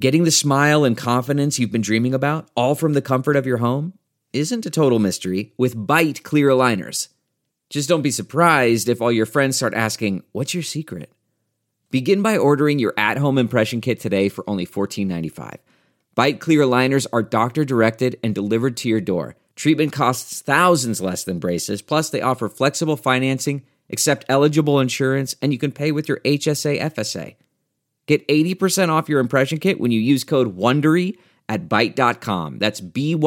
Getting the smile and confidence you've been dreaming about, all from the comfort of your home, isn't a total mystery with Byte clear aligners. Just don't be surprised if all your friends start asking, "What's your secret?" Begin by ordering your at-home impression kit today for only $14.95. Byte clear aligners are doctor-directed and delivered to your door. Treatment costs thousands less than braces, plus they offer flexible financing, accept eligible insurance, and you can pay with your HSA FSA. Get 80% off your impression kit when you use code WONDERY at Byte.com. That's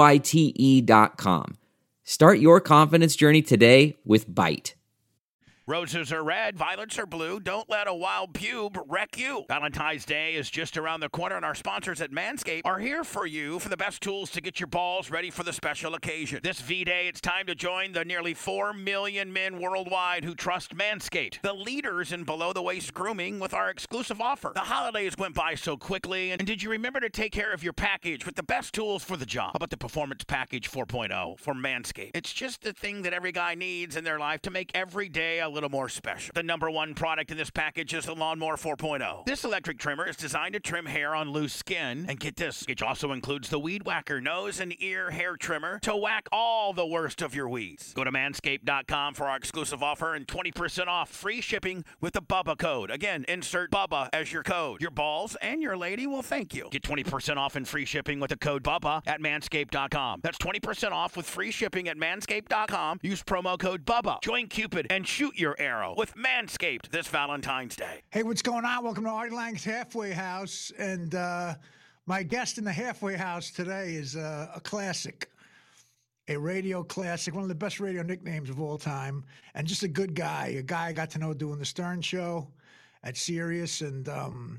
BYTE.com. Start your confidence journey today with Byte. Roses are red, violets are blue. Don't let a wild pube wreck you. Valentine's Day is just around the corner, and our sponsors at Manscaped are here for you for the best tools to get your balls ready for the special occasion. This V-Day, it's time to join the nearly 4 million men worldwide who trust Manscaped, the leaders in below-the-waist grooming, with our exclusive offer. The holidays went by so quickly, and did you remember to take care of your package with the best tools for the job? How about the Performance Package 4.0 from Manscaped? It's just the thing that every guy needs in their life to make every day a little more special. The number one product in this package is the Lawnmower 4.0. This electric trimmer is designed to trim hair on loose skin. And get this, it also includes the Weed Whacker nose and ear hair trimmer to whack all the worst of your weeds. Go to manscaped.com for our exclusive offer and 20% off free shipping with the Bubba code. Again, insert Bubba as your code. Your balls and your lady will thank you. Get 20% off and free shipping with the code Bubba at manscaped.com. That's 20% off with free shipping at manscaped.com. Use promo code Bubba. Join Cupid and shoot your arrow with Manscaped this Valentine's Day. Hey, what's going on? Welcome to Artie Lang's Halfway House. And my guest in the Halfway House today is a classic, a radio classic, one of the best radio nicknames of all time, and just a good guy, a guy I got to know doing the Stern Show at Sirius, and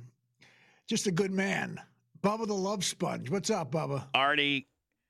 just a good man. Bubba the Love Sponge. What's up, Bubba? Artie,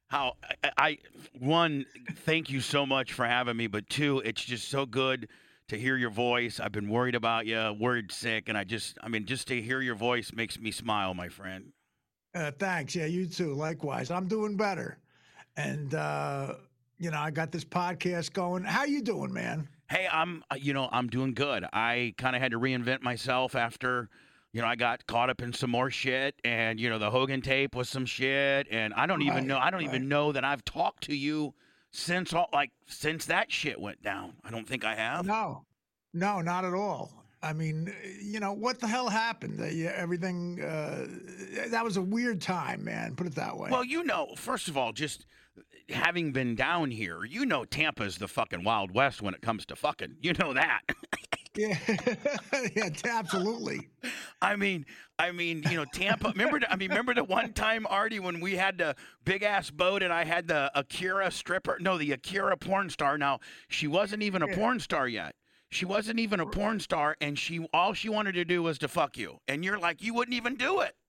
one, thank you so much for having me, but two, it's just so good to hear your voice. I've been worried about you, worried sick, and just to hear your voice makes me smile, my friend. Thanks. Yeah, you too. Likewise. I'm doing better. And, I got this podcast going. How you doing, man? Hey, I'm doing good. I kind of had to reinvent myself after, I got caught up in some more shit, and, the Hogan tape was some shit, and I don't even know that I've talked to you since that shit went down. I don't think I have. No, not at all. I mean, what the hell happened? Everything, that was a weird time, man. Put it that way. Well, first of all, just having been down here, Tampa's the fucking Wild West when it comes to fucking. You know that. Yeah, yeah, absolutely. I mean, Tampa. Remember the one time, Artie, when we had the big ass boat and I had the Akira stripper? No, the Akira porn star. Now she wasn't even a porn star yet. She wasn't even a porn star, and all she wanted to do was to fuck you. And you're like, you wouldn't even do it.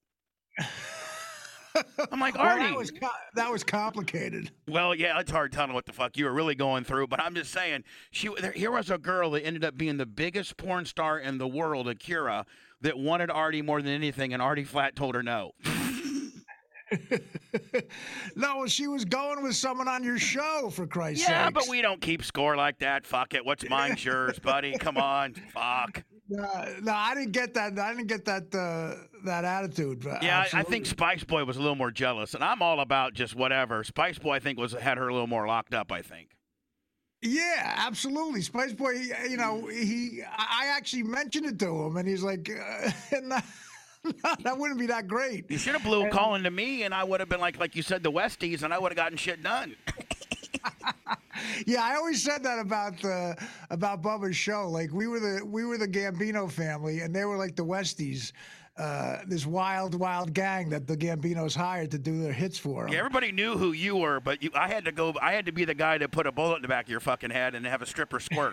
I'm like, Artie. Well, that was complicated. Well, yeah, it's hard telling what the fuck you were really going through, but I'm just saying, here was a girl that ended up being the biggest porn star in the world, Akira, that wanted Artie more than anything, and Artie flat told her no. No, she was going with someone on your show, for Christ's sake. Yeah, but we don't keep score like that. Fuck it. What's mine's yours, buddy. Come on. Fuck. No, I didn't get that. I didn't get that attitude. Yeah, I think Spice Boy was a little more jealous, and I'm all about just whatever. Spice Boy, I think, had her a little more locked up, I think. Yeah, absolutely. Spice Boy, I actually mentioned it to him, and he's like, no, that wouldn't be that great. You should have blew a call into me, and I would have been like you said, the Westies, and I would have gotten shit done. Yeah, I always said that about Bubba's show. Like we were the Gambino family, and they were like the Westies, this wild gang that the Gambinos hired to do their hits for them. Yeah, everybody knew who you were, but I had to be the guy to put a bullet in the back of your fucking head and have a stripper squirt.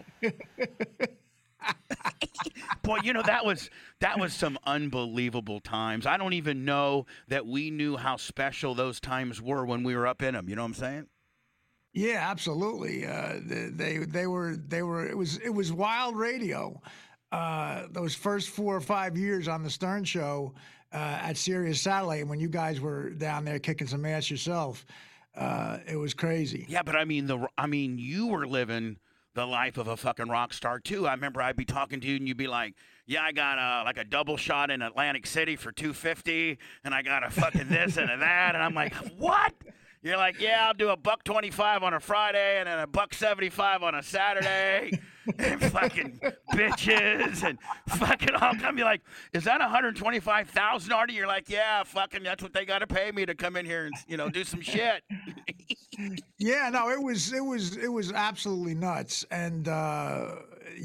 Boy, that was some unbelievable times. I don't even know that we knew how special those times were when we were up in them. You know what I'm saying? Yeah, absolutely. They were. It was wild radio. Those first 4 or 5 years on the Stern Show at Sirius Satellite, when you guys were down there kicking some ass yourself, it was crazy. Yeah, but you were living the life of a fucking rock star too. I remember I'd be talking to you and you'd be like, yeah, I got like a double shot in Atlantic City for $250, and I got a fucking this and a that, and I'm like, what? You're like, yeah, I'll do $125 on a Friday and then $175 on a Saturday, and fucking bitches and fucking all come. You're like, is that $125,000, Artie? You're like, yeah, fucking, that's what they got to pay me to come in here and do some shit. Yeah, no, it was absolutely nuts, and to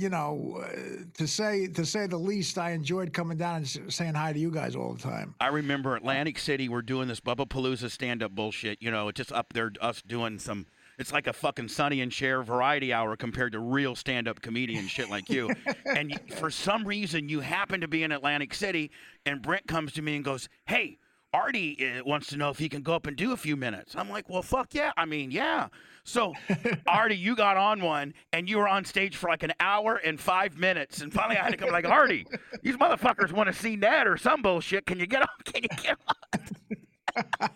say the least, I enjoyed coming down and saying hi to you guys all the time. I remember Atlantic City. We're doing this Bubba Palooza stand-up bullshit. It's just up there, us doing some. It's like a fucking Sonny and Cher variety hour compared to real stand-up comedian shit like you. And for some reason, you happen to be in Atlantic City, and Brent comes to me and goes, "Hey, Artie wants to know if he can go up and do a few minutes." I'm like, well, fuck yeah. I mean, yeah. So, Artie, you got on one, and you were on stage for like an hour and 5 minutes. And finally, I had to come like, Artie, these motherfuckers want to see Ned or some bullshit. Can you get on? Can you get on?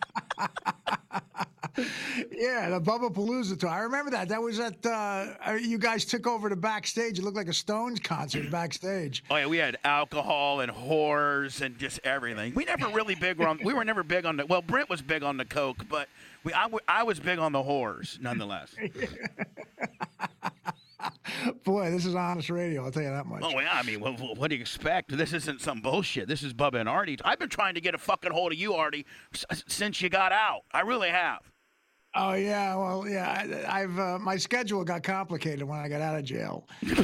Yeah, the Bubba Palooza tour. I remember that. That was at, you guys took over the backstage. It looked like a Stones concert backstage. Oh, yeah, we had alcohol and whores and just everything. We were never big on the, well, Brent was big on the coke, but I was big on the whores, nonetheless. Boy, this is honest radio, I'll tell you that much. Oh, yeah, I mean, what do you expect? This isn't some bullshit. This is Bubba and Artie. I've been trying to get a fucking hold of you, Artie, since you got out. I really have. Oh yeah, well yeah. I've my schedule got complicated when I got out of jail.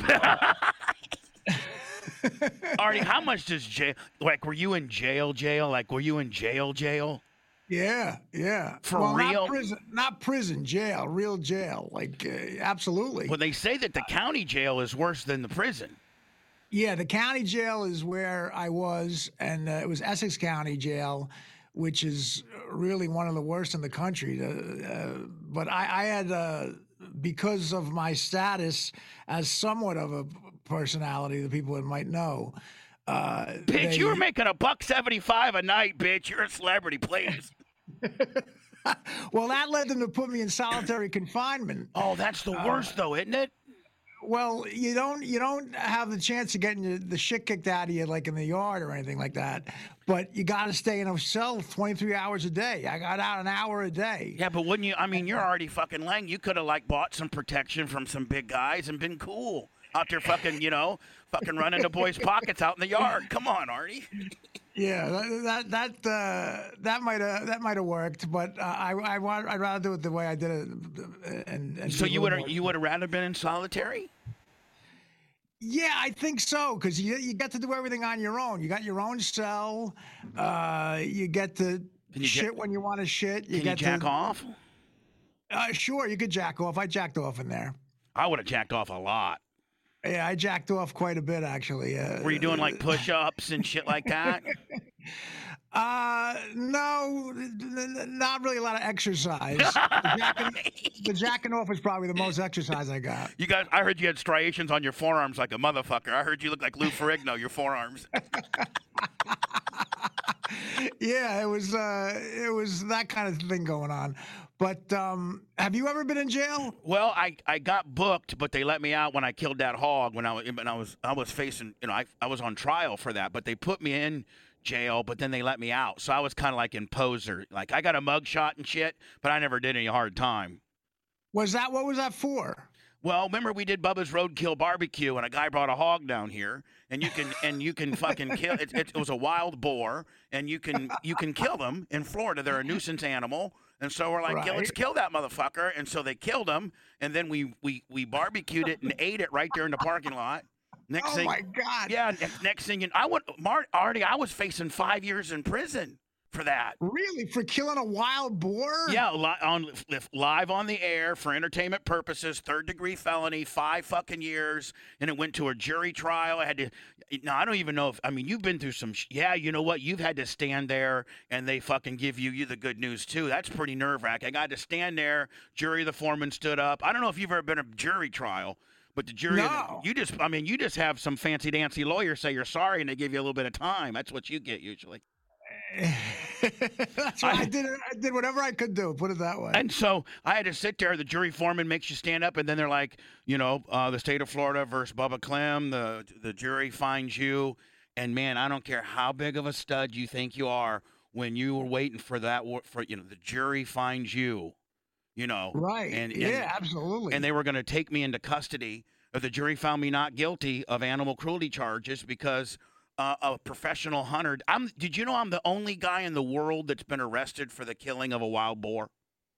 Artie, how much does jail? Like, were you in jail? Like, were you in jail? Yeah. For real? Not prison, jail, real jail. Like, absolutely. Well, they say that the county jail is worse than the prison. Yeah, the county jail is where I was, and it was Essex County Jail, which is really one of the worst in the country. But I had, because of my status as somewhat of a personality, the people that might know. Bitch, you were making $1.75 a night, bitch. You're a celebrity, please. Well, that led them to put me in solitary confinement. Oh, that's the worst, though, isn't it? Well, you don't have the chance of getting the shit kicked out of you like in the yard or anything like that. But you got to stay in a cell 23 hours a day. I got out an hour a day. Yeah, but wouldn't you? I mean, you're already fucking lame. You could have like bought some protection from some big guys and been cool out there, fucking fucking running the boys' pockets out in the yard. Come on, Artie. Yeah, that might have worked, but I'd rather do it the way I did it. And so you would have rather been in solitary? Yeah, I think so, because you get to do everything on your own. You got your own cell. You get to shit when you want to shit. Can you jack off? Sure, you could jack off. I jacked off in there. I would have jacked off a lot. Yeah, I jacked off quite a bit, actually. Were you doing like push-ups and shit like that? No, not really a lot of exercise. The jacking off was probably the most exercise I got. You guys, I heard you had striations on your forearms like a motherfucker. I heard you look like Lou Ferrigno, your forearms. Yeah, it was that kind of thing going on. But have you ever been in jail? Well, I got booked, but they let me out when I killed that hog. When I was facing, I was on trial for that. But they put me in jail, but then they let me out. So I was kind of like in poser. Like, I got a mug shot and shit, but I never did any hard time. What was that for? Well, remember we did Bubba's Roadkill Barbecue, and a guy brought a hog down here, and you can fucking kill it. It was a wild boar, and you can kill them in Florida. They're a nuisance animal, and so we're like, right. Yeah, let's kill that motherfucker. And so they killed him, and then we barbecued it and ate it right there in the parking lot. Oh my God! Yeah, next thing Artie, I was facing 5 years in prison for that. Really? For killing a wild boar? Yeah, live on the air for entertainment purposes, 3rd-degree felony, 5 fucking years, and it went to a jury trial. I had to. Now I don't even know if. I mean, you've been through some. Yeah, you know what? You've had to stand there, and they fucking give you the good news too. That's pretty nerve-wracking. I got to stand there. Jury, the foreman stood up. I don't know if you've ever been a jury trial. But the jury, no. You just have some fancy dancy lawyer say you're sorry, and they give you a little bit of time. That's what you get usually. That's why I did whatever I could do. Put it that way. And so I had to sit there. The jury foreman makes you stand up, and then they're like, the state of Florida versus Bubba Clem. The jury finds you, and man, I don't care how big of a stud you think you are. When you were waiting for that, the jury finds you, Right. And absolutely. And they were going to take me into custody. The jury found me not guilty of animal cruelty charges because a professional hunter. Did you know I'm the only guy in the world that's been arrested for the killing of a wild boar?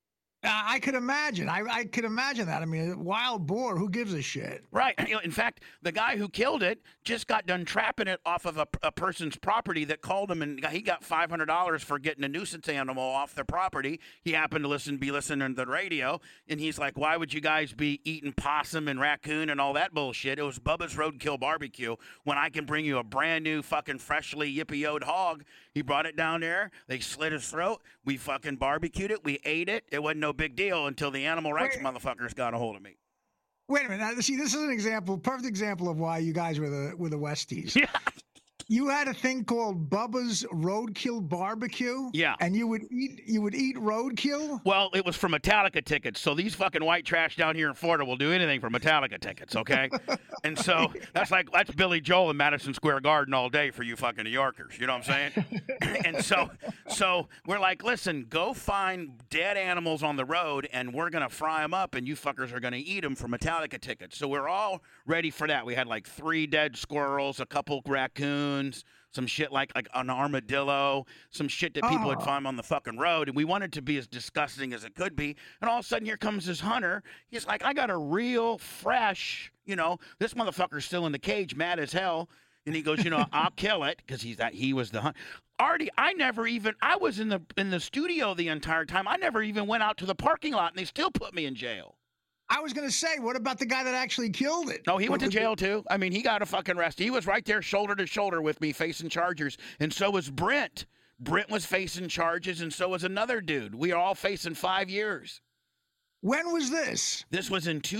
I could imagine. I could imagine that. I mean, a wild boar, who gives a shit? Right. In fact, the guy who killed it just got done trapping it off of a person's property that called him, and he got $500 for getting a nuisance animal off their property. He happened to be listening to the radio, and he's like, why would you guys be eating possum and raccoon and all that bullshit? It was Bubba's Roadkill Barbecue when I can bring you a brand new fucking freshly yippee-yoed hog. He brought it down there. They slit his throat. We fucking barbecued it. We ate it. It wasn't no big deal until the animal rights motherfuckers got a hold of me. Wait a minute. Now, see, this is an example, perfect example of why you guys were the Westies. Yeah. You had a thing called Bubba's Roadkill Barbecue. Yeah. And you would eat roadkill? Well, it was for Metallica tickets. So these fucking white trash down here in Florida will do anything for Metallica tickets, okay? And so that's Billy Joel in Madison Square Garden all day for you fucking New Yorkers. You know what I'm saying? And so we're like, listen, go find dead animals on the road and we're going to fry them up and you fuckers are going to eat them for Metallica tickets. So we're all ready for that. We had like 3 dead squirrels, a couple raccoons, some shit like an armadillo, some shit that people would find on the fucking road. And we wanted to be as disgusting as it could be. And all of a sudden, here comes this hunter. He's like, I got a real fresh, this motherfucker's still in the cage, mad as hell. And he goes, I'll kill it because he was the hunter. Artie, I was in the studio the entire time. I never even went out to the parking lot, and they still put me in jail. I was going to say, what about the guy that actually killed it? No, he went to jail too. I mean, he got a fucking arrest. He was right there shoulder to shoulder with me facing charges. And so was Brent. Brent was facing charges, and so was another dude. We are all facing 5 years. When was this? This was in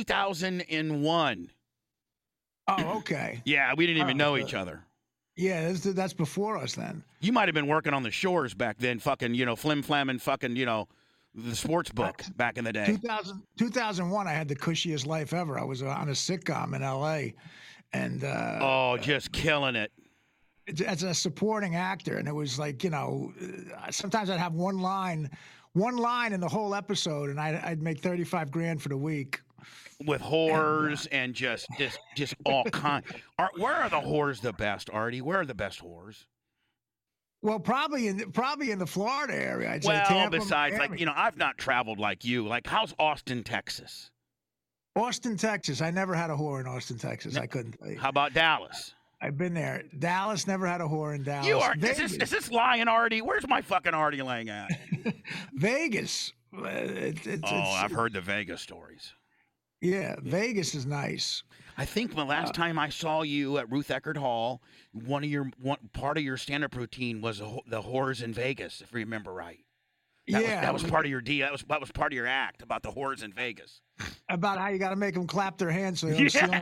2001. Oh, okay. Yeah, we didn't even know each other. Yeah, that's before us then. You might have been working on the shores back then, fucking, flim-flamming fucking, the sports book back in the day. 2001, I had the cushiest life ever. I was on a sitcom in L.A. and just killing it. As a supporting actor, and it was like, sometimes I'd have one line in the whole episode, and I'd make $35,000 for the week. With whores and just all kind. Where are the whores the best, Artie? Where are the best whores? Well, probably in the Florida area. I'd say well, Tampa, besides, Miami. I've not traveled like you. Like, how's Austin, Texas? Austin, Texas. I never had a whore in Austin, Texas. I couldn't tell you. How about Dallas? I've been there. Dallas, never had a whore in Dallas. You are. Is this lying, Artie? Where's my fucking Artie laying at? Vegas. I've heard the Vegas stories. Yeah, Vegas is nice. I think the last time I saw you at Ruth Eckerd Hall, part of your stand-up routine was the whores in Vegas, if you remember right. That was part of your deal. That was part of your act about the whores in Vegas. About how you got to make them clap their hands so they don't see them.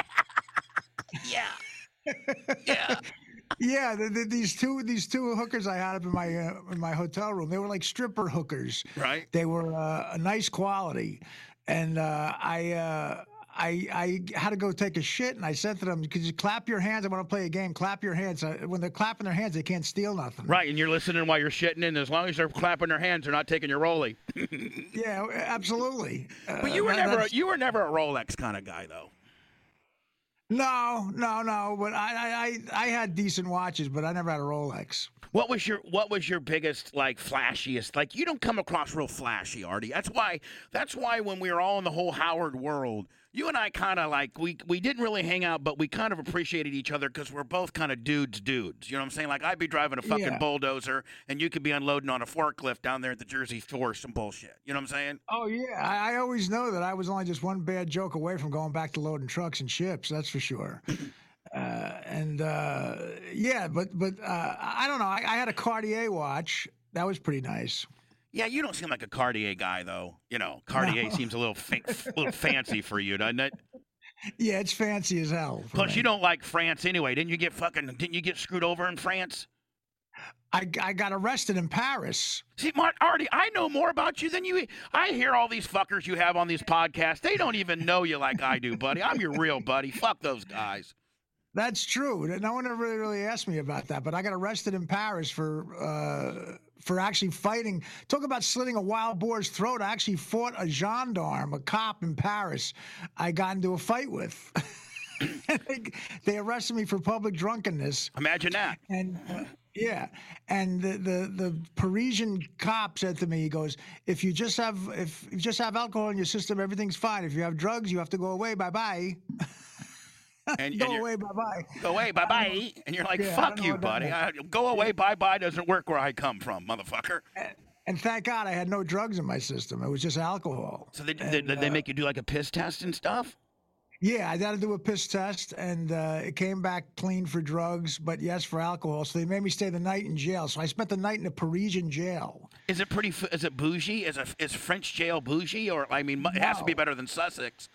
Yeah. Yeah, these two hookers I had up in my hotel room, they were like stripper hookers. Right. They were a nice quality, and I had to go take a shit, and I said to them, "Could you clap your hands? I want to play a game. Clap your hands." When they're clapping their hands, they can't steal nothing. Right, and you're listening while you're shitting, and as long as they're clapping their hands, they're not taking your rollie. Yeah, absolutely. But you were never a Rolex kind of guy, though. No. But I had decent watches, but I never had a Rolex. What was your biggest, flashiest? Like, you don't come across real flashy, Artie. That's why when we were all in the whole Howard world, you and I kind of we didn't really hang out, but we kind of appreciated each other because we're both kind of dudes. You know what I'm saying? Like, I'd be driving a fucking bulldozer, and you could be unloading on a forklift down there at the Jersey Shore, some bullshit. You know what I'm saying? Oh, yeah. I always know that I was only just one bad joke away from going back to loading trucks and ships. That's for sure. But I don't know. I had a Cartier watch. That was pretty nice. Yeah, you don't seem like a Cartier guy, though. Cartier seems a little fancy for you, doesn't it? Yeah, it's fancy as hell. Plus, you don't like France anyway. Didn't you get screwed over in France? I got arrested in Paris. See, Artie, I know more about you than you. I hear all these fuckers you have on these podcasts. They don't even know you like I do, buddy. I'm your real buddy. Fuck those guys. That's true. No one ever really asked me about that, but I got arrested in Paris for actually fighting. Talk about slitting a wild boar's throat. I actually fought a gendarme, a cop in Paris. I got into a fight with. They arrested me for public drunkenness. Imagine that. And yeah, and the Parisian cop said to me, he goes, if you just have alcohol in your system, everything's fine. If you have drugs, you have to go away. Bye bye. Go away. Bye bye. Go away. Bye bye. And you're like, fuck you, buddy. Go away. Bye bye doesn't work where I come from, motherfucker. And thank God I had no drugs in my system. It was just alcohol. So did they make you do like a piss test and stuff? Yeah, I had to do a piss test, and it came back clean for drugs, but yes, for alcohol. So they made me stay the night in jail. So I spent the night in a Parisian jail. Is it bougie? Is French jail bougie? Or, I mean, it has to be better than Sussex.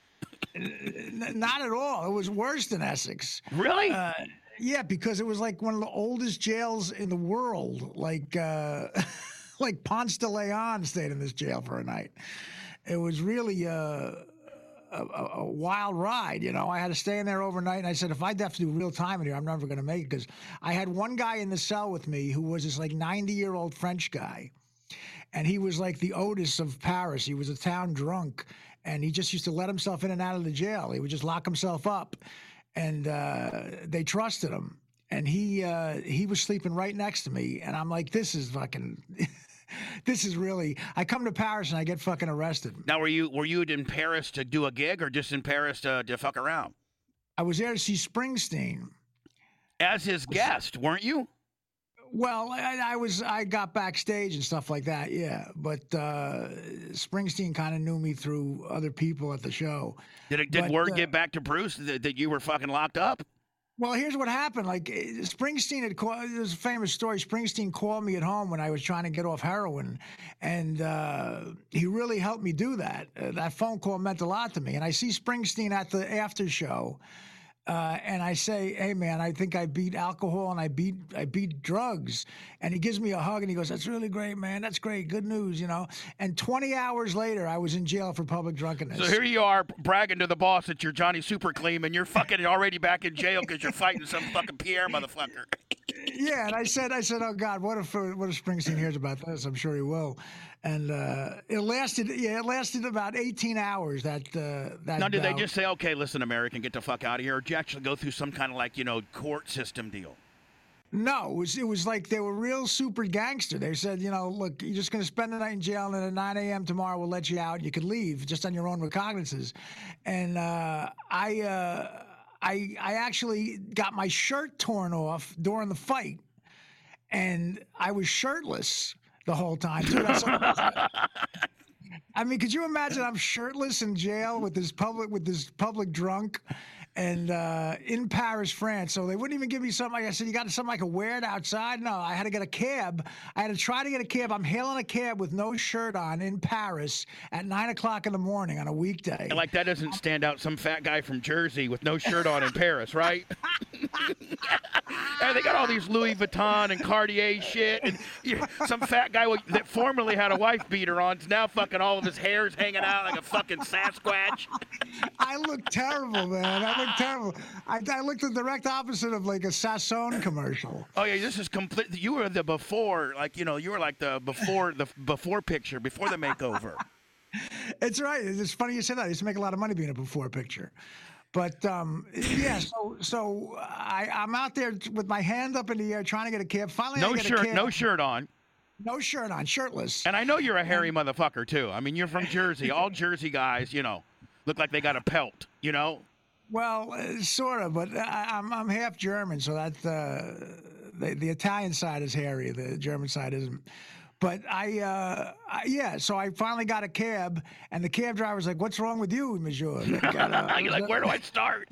Not at all. It was worse than Essex. Really? Yeah, because it was like one of the oldest jails in the world. Like Ponce de Leon stayed in this jail for a night. It was really a wild ride, you know. I had to stay in there overnight, and I said, if I have to do real time in here, I'm never going to make it, because I had one guy in the cell with me who was this like 90-year-old French guy, and he was like the Otis of Paris. He was a town drunk, and he just used to let himself in and out of the jail. He would just lock himself up, and they trusted him, and he was sleeping right next to me, and I'm like, this is fucking... This is really. I come to Paris and I get fucking arrested. Now, were you in Paris to do a gig, or just in Paris to fuck around? I was there to see Springsteen. As his guest, weren't you? Well, I got backstage and stuff like that, yeah. But Springsteen kind of knew me through other people at the show. Did word get back to Bruce that you were fucking locked up? Well, here's what happened. Like, Springsteen had called. There's a famous story. Springsteen called me at home when I was trying to get off heroin, and he really helped me do that. That phone call meant a lot to me. And I see Springsteen at the after show, and I say, "Hey, man, I think I beat alcohol and I beat drugs." And he gives me a hug and he goes, "That's really great, man. That's great. Good news, you know." And 20 hours later, I was in jail for public drunkenness. So here you are bragging to the boss that you're Johnny Super Clean, and you're fucking already back in jail because you're fighting some fucking Pierre motherfucker. Yeah, and I said, "Oh God, what if Springsteen hears about this? I'm sure he will." And it lasted about 18 hours. Now, did they just say, "Okay, listen, American, get the fuck out of here," or did you actually go through some kind of like, court system deal? No, it was like they were real super gangster. They said, look, you're just going to spend the night in jail, and then at 9 a.m. tomorrow we'll let you out. You can leave just on your own recognizances. And I actually got my shirt torn off during the fight, and I was shirtless the whole time. Dude, I mean, could you imagine I'm shirtless in jail with this public drunk? And in Paris, France. So they wouldn't even give me something like, I said, you got something I could wear it outside? No, I had to get a cab. I had to try to get a cab. I'm hailing a cab with no shirt on in Paris at 9 o'clock in the morning on a weekday. And like that doesn't stand out, some fat guy from Jersey with no shirt on in Paris, right? And they got all these Louis Vuitton and Cartier shit. And some fat guy that formerly had a wife beater on is now fucking all of his hair's hanging out like a fucking Sasquatch. I look terrible, man. I look terrible. I looked the direct opposite of like a Sassoon commercial. Oh yeah, this is complete. You were the before, you were like the before picture, before the makeover. It's right. It's funny you say that. I used to make a lot of money being a before picture. But yeah, so I'm out there with my hand up in the air trying to get a cab. Finally, no I get shirt, a cab. no shirt on. No shirt on, shirtless. And I know you're a hairy motherfucker too. I mean, you're from Jersey. All Jersey guys, look like they got a pelt. Well, sort of, but I'm half German, so that the Italian side is hairy, the German side isn't. But so I finally got a cab, and the cab driver's like, "What's wrong with you, monsieur?" You're like, "Where do I start?"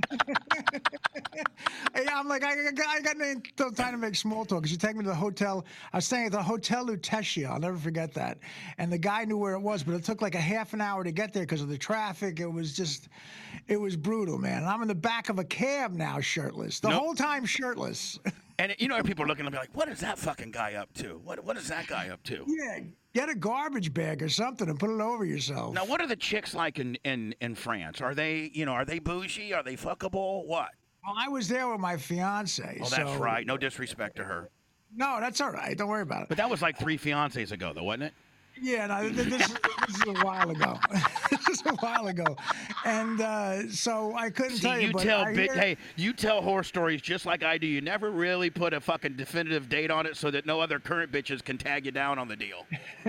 I'm like, I got no time to make small talk, because you take me to the hotel. I was staying at the Hotel Lutetia. I'll never forget that. And the guy knew where it was, but it took like a half an hour to get there because of the traffic. It was brutal, man. And I'm in the back of a cab now, shirtless. The whole time shirtless. And people are looking at me like, what is that fucking guy up to? What is that guy up to? Yeah, get a garbage bag or something and put it over yourself. Now, what are the chicks like in France? Are they bougie? Are they fuckable? What? Well, I was there with my fiance. Oh, that's right. No disrespect to her. No, that's all right. Don't worry about it. But that was like 3 fiancés ago, though, wasn't it? Yeah, no, this is a while ago. This is a while ago, and so I couldn't tell you. Hey, you tell horror stories just like I do. You never really put a fucking definitive date on it so that no other current bitches can tag you down on the deal.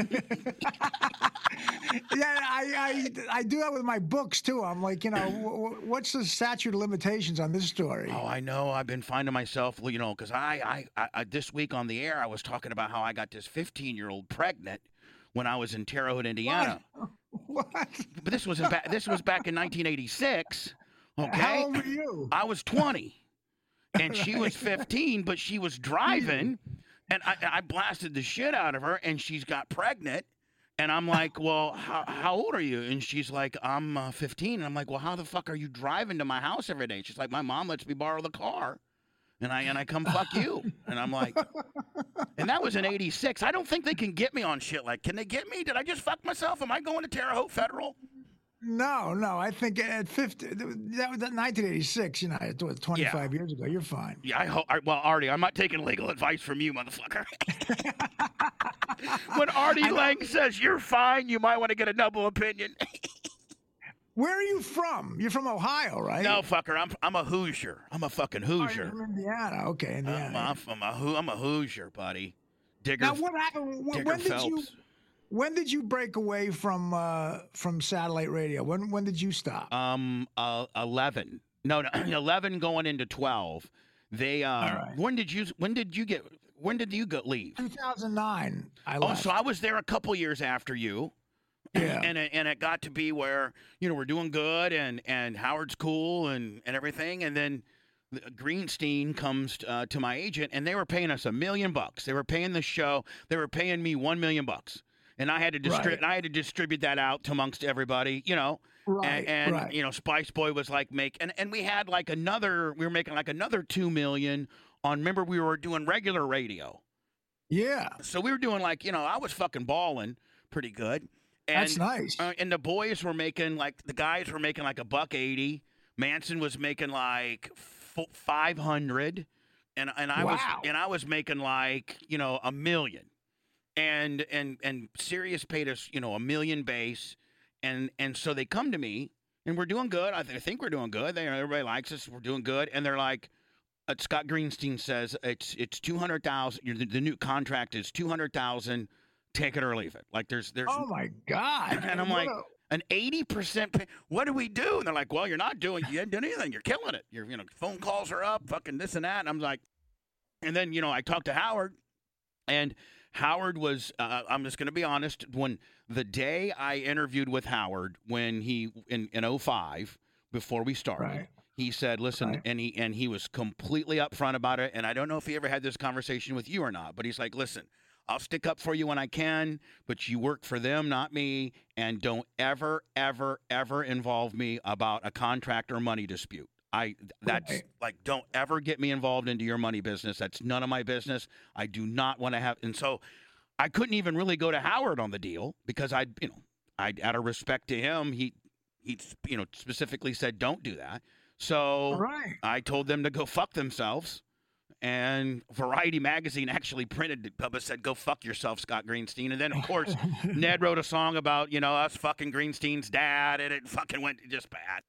Yeah, I do that with my books too. I'm like, what's the statute of limitations on this story? Oh, I know. I've been finding myself, because I this week on the air I was talking about how I got this 15-year-old pregnant when I was in Terre Haute, Indiana. What? But this was back in 1986. Okay. How old were you? I was 20, and she was 15, but she was driving, and I blasted the shit out of her, and she's got pregnant. And I'm like, well, how old are you? And she's like, I'm 15. And I'm like, well, how the fuck are you driving to my house every day? She's like, my mom lets me borrow the car. And I come fuck you. And I'm like, and that was in 86. I don't think they can get me on shit like, can they get me? Did I just fuck myself? Am I going to Terre Haute Federal? No. I think at 50, that was 1986, it was 25 years ago. You're fine. Yeah, well, Artie, I'm not taking legal advice from you, motherfucker. When Artie Lang says you're fine, you might want to get a double opinion. Where are you from? You're from Ohio, right? No, fucker. I'm a Hoosier. I'm a fucking Hoosier. You're from Indiana. Okay, Indiana. I'm a Hoosier, buddy. Digger. Now, what happened? When did you break away from satellite radio? When did you stop? 11. No, 11 going into 12. They right. When did you leave? 2009. I left. Oh, so I was there a couple years after you. Yeah. And it got to be where, we're doing good and Howard's cool and everything. And then Greenstein comes to my agent, and they were paying us $1 million. They were paying the show. They were paying me $1 million. And I had to distribute that out amongst everybody, Right. And Spice Boy was like and we had we were making like another $2 million on, remember we were doing regular radio. Yeah. So we were doing I was fucking balling pretty good. And, that's nice. And the boys were making the guys were making like $180. Manson was making like 500, and I was making like $1 million, and Sirius paid us $1 million base, and so they come to me and we're doing good. I think we're doing good. Everybody likes us. We're doing good, and they're like, Scott Greenstein says it's $200,000. The new contract is $200,000. Take it or leave it. Like there's. Oh my God! And I'm like, an 80% pay. What do we do? And they're like, well, you haven't done anything. You're killing it. Your phone calls are up, fucking this and that. And I'm like, and then I talked to Howard, and Howard was. I'm just gonna be honest. When the day I interviewed with Howard, when he in 05 before we started. Right. He said, listen, right. and he was completely upfront about it. And I don't know if he ever had this conversation with you or not, but he's like, listen, I'll stick up for you when I can, but you work for them, not me, and don't ever, ever, ever involve me about a contract or money dispute. Don't ever get me involved into your money business. That's none of my business. I do not want to have, and so I couldn't even really go to Howard on the deal because I out of respect to him, he specifically said don't do that. So right. I told them to go fuck themselves. And Variety magazine actually printed it. Bubba said, go fuck yourself, Scott Greenstein. And then, of course, Ned wrote a song about, us fucking Greenstein's dad, and it fucking went just bad.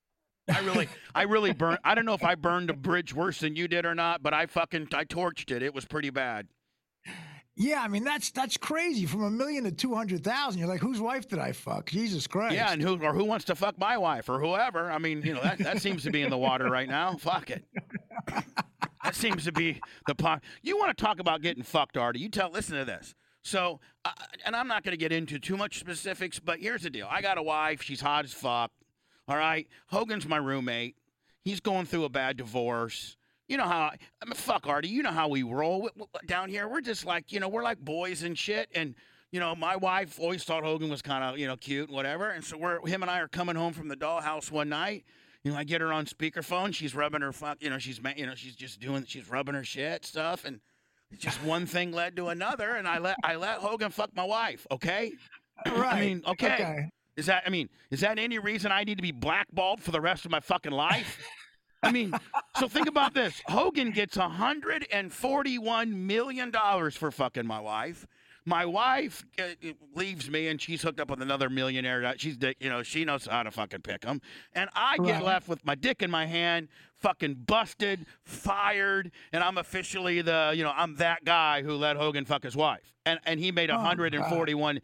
I really burned. I don't know if I burned a bridge worse than you did or not, but I torched it. It was pretty bad. Yeah, I mean, that's crazy. From $1 million to 200,000, you're like, whose wife did I fuck? Jesus Christ. Yeah, and who wants to fuck my wife or whoever? I mean, that seems to be in the water right now. Fuck it. That seems to be the pot. You want to talk about getting fucked, Artie? Listen to this. So, and I'm not going to get into too much specifics, but here's the deal. I got a wife. She's hot as fuck. All right. Hogan's my roommate. He's going through a bad divorce. You know how, fuck, Artie, you know how we roll down here. We're just like, we're like boys and shit. And, my wife always thought Hogan was kind of, cute and whatever. And so him and I are coming home from the dollhouse one night. I get her on speakerphone. She's rubbing her she's rubbing her shit stuff, and just one thing led to another, and I let Hogan fuck my wife. Okay, Right. I mean, okay. Is that any reason I need to be blackballed for the rest of my fucking life? I mean, so think about this. Hogan gets $141 million for fucking my wife. My wife leaves me, and she's hooked up with another millionaire. She knows how to fucking pick them. And I get left with my dick in my hand, fucking busted, fired, and I'm officially I'm that guy who let Hogan fuck his wife. And he made $141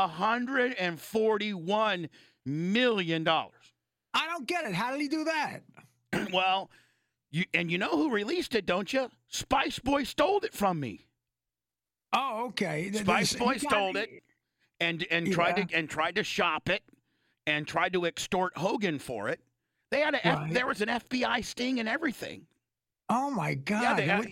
million. I don't get it. How did he do that? Well, you know who released it, don't you? Spice Boy stole it from me. Oh, okay. Spice Boy stole it and tried to shop it and tried to extort Hogan for it. They had there was an FBI sting and everything. Oh my God! Yeah,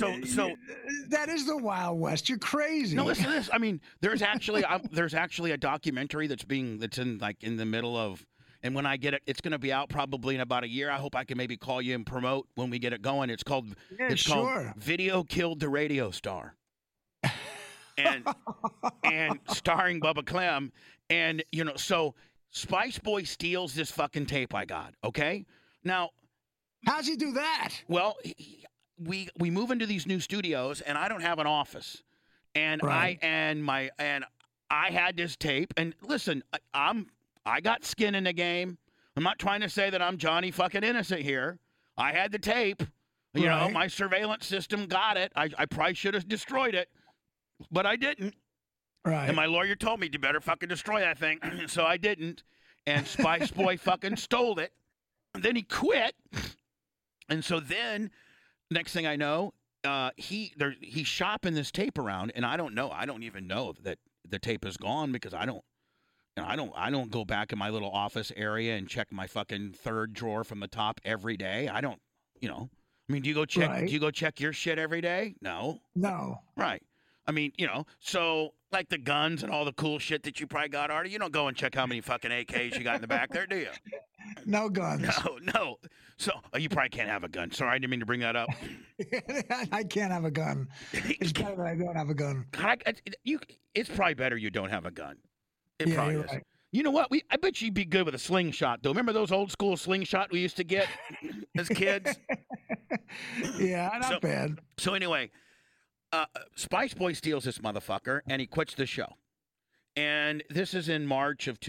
that is the Wild West. You're crazy. No, listen to this. I mean, there's actually a documentary that's in the middle of. And when I get it, it's going to be out probably in about a year. I hope I can maybe call you and promote when we get it going. It's called Video Killed the Radio Star. And starring Bubba Clem. And, so Spice Boy steals this fucking tape I got, okay? Now. How's he do that? Well, we move into these new studios, and I don't have an office. And I had this tape. And listen, I got skin in the game. I'm not trying to say that I'm Johnny fucking Innocent here. I had the tape. You know, my surveillance system got it. I probably should have destroyed it. But I didn't. Right. And my lawyer told me, you better fucking destroy that thing. So I didn't. And Spice Boy fucking stole it. And then he quit. And so then, next thing I know, he's shopping this tape around. And I don't know. I don't even know that the tape is gone because I don't go back in my little office area and check my fucking third drawer from the top every day. I don't, I mean, do you go check your shit every day? No. Right. I mean, so like the guns and all the cool shit that you probably got, Artie, you don't go and check how many fucking AKs you got in the back there, do you? No guns. No. So you probably can't have a gun. Sorry, I didn't mean to bring that up. I can't have a gun. It's better that I don't have a gun. It's probably better you don't have a gun. It probably is. Right. You know what? I bet you'd be good with a slingshot, though. Remember those old school slingshot we used to get as kids? Yeah, not bad. So anyway, Spice Boy steals this motherfucker, and he quits the show. And this is in March of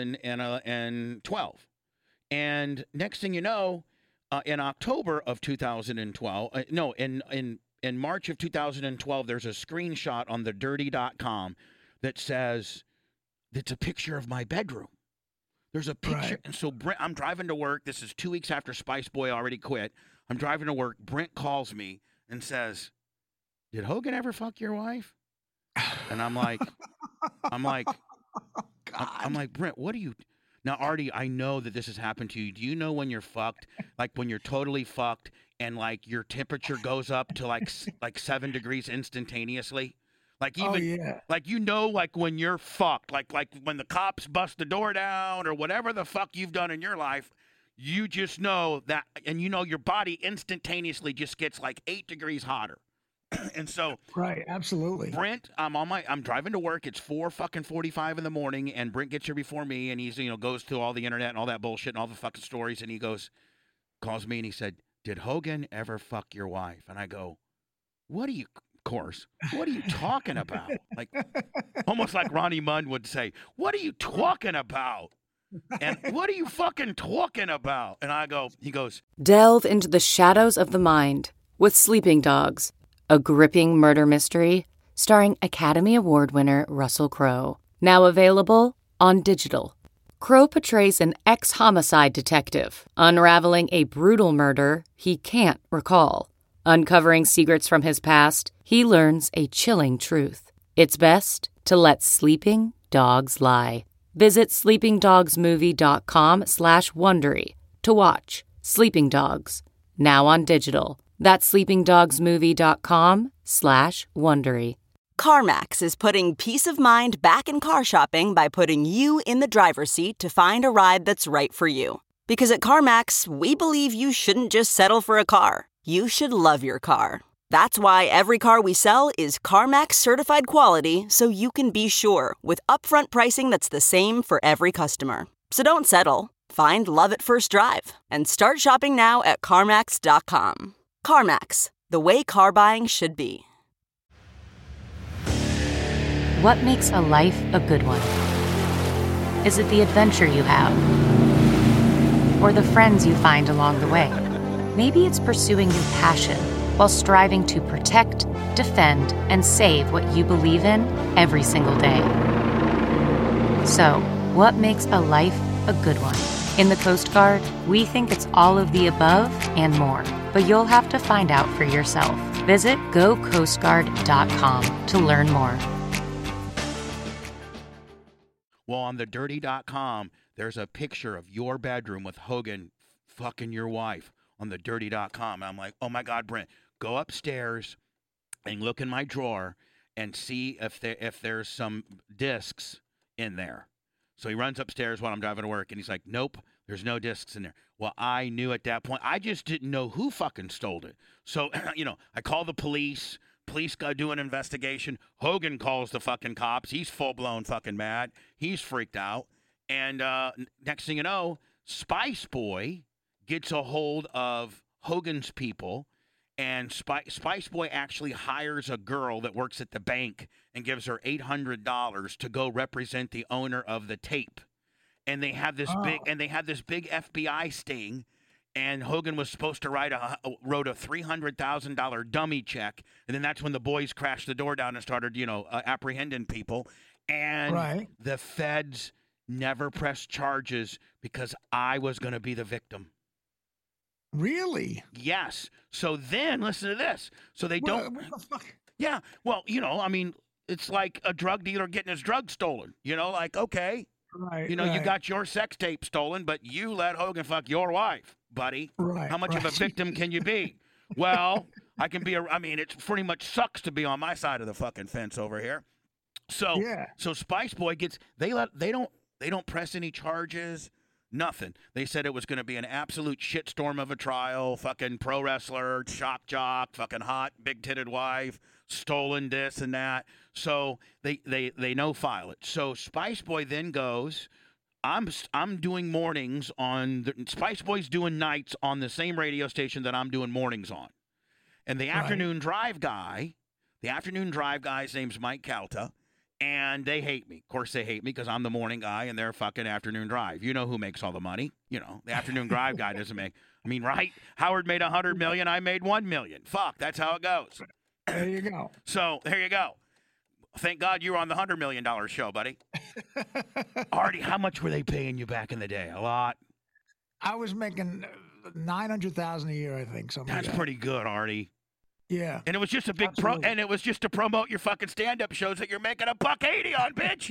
2012. And next thing you know, in October of 2012, in March of 2012, there's a screenshot on thedirty.com that says, it's a picture of my bedroom. There's a picture. Right. And so I'm driving to work. This is 2 weeks after Spice Boy already quit. I'm driving to work. Brent calls me and says, did Hogan ever fuck your wife? And I'm like, Brent, what are you? Now, Artie, I know that this has happened to you. Do you know when you're fucked, like when you're totally fucked and like your temperature goes up to like 7 degrees instantaneously? Like even like like when you're fucked, like when the cops bust the door down or whatever the fuck you've done in your life, you just know that, and your body instantaneously just gets like 8 degrees hotter. And so, right, absolutely. Brent, I'm driving to work. It's 4:45 in the morning, and Brent gets here before me, and he's goes to all the internet and all that bullshit and all the fucking stories, and he calls me and he said, "Did Hogan ever fuck your wife?" And I go, "What are you talking about?" Like almost like Ronnie Munn would say, "What are you talking about?" And what are you fucking talking about? And he goes, delve into the shadows of the mind with Sleeping Dogs. A gripping murder mystery starring Academy Award winner Russell Crowe. Now available on digital. Crowe portrays an ex-homicide detective, unraveling a brutal murder he can't recall. Uncovering secrets from his past, he learns a chilling truth. It's best to let sleeping dogs lie. Visit sleepingdogsmovie.com/Wondery to watch Sleeping Dogs, now on digital. That's sleepingdogsmovie.com/Wondery. CarMax is putting peace of mind back in car shopping by putting you in the driver's seat to find a ride that's right for you. Because at CarMax, we believe you shouldn't just settle for a car. You should love your car. That's why every car we sell is CarMax certified quality, so you can be sure with upfront pricing that's the same for every customer. So don't settle. Find love at first drive and start shopping now at CarMax.com. CarMax, the way car buying should be. What makes a life a good one? Is it the adventure you have? Or the friends you find along the way? Maybe it's pursuing your passion while striving to protect, defend, and save what you believe in every single day. So, what makes a life a good one? In the Coast Guard, we think it's all of the above and more, but you'll have to find out for yourself. Visit gocoastguard.com to learn more. Well, on thedirty.com, there's a picture of your bedroom with Hogan fucking your wife on thedirty.com. I'm like, oh my God, Brent, go upstairs and look in my drawer and see if there's some discs in there. So he runs upstairs while I'm driving to work, and he's like, nope, there's no discs in there. Well, I knew at that point. I just didn't know who fucking stole it. So, I call the police. Police go do an investigation. Hogan calls the fucking cops. He's full-blown fucking mad. He's freaked out. And next thing you know, Spice Boy gets a hold of Hogan's people, and Spice Boy actually hires a girl that works at the bank and gives her $800 to go represent the owner of the tape. And they have this big FBI sting, and Hogan was supposed to wrote a $300,000 dummy check, and then that's when the boys crashed the door down and started, apprehending people. And the feds never pressed charges because I was going to be the victim. Really? Yes. So then, listen to this. So they don't. What the fuck? Yeah. Well, it's like a drug dealer getting his drugs stolen. Okay. Right. You got your sex tape stolen, but you let Hogan fuck your wife, buddy. Right. How much of a victim can you be? Well, I can be it pretty much sucks to be on my side of the fucking fence over here. So, So Spice Boy they don't press any charges. Nothing. They said it was going to be an absolute shitstorm of a trial. Fucking pro wrestler, shock jock, fucking hot, big-titted wife, stolen this and that. So they no-file it. So Spice Boy then goes, I'm doing mornings on Spice Boy's doing nights on the same radio station that I'm doing mornings on. And the afternoon drive guy's name's Mike Calta. And they hate me. Of course, they hate me because I'm the morning guy and they're fucking afternoon drive. You know who makes all the money? The afternoon drive guy doesn't make. Right? Howard made $100 million. I made $1 million. Fuck, that's how it goes. There you go. So there you go. Thank God you were on the $100 million show, buddy. Artie, how much were they paying you back in the day? A lot. I was making $900,000 a year, I think. That's pretty good, Artie. Yeah. And it was just a big and it was just to promote your fucking stand-up shows that you're making $180 on, bitch.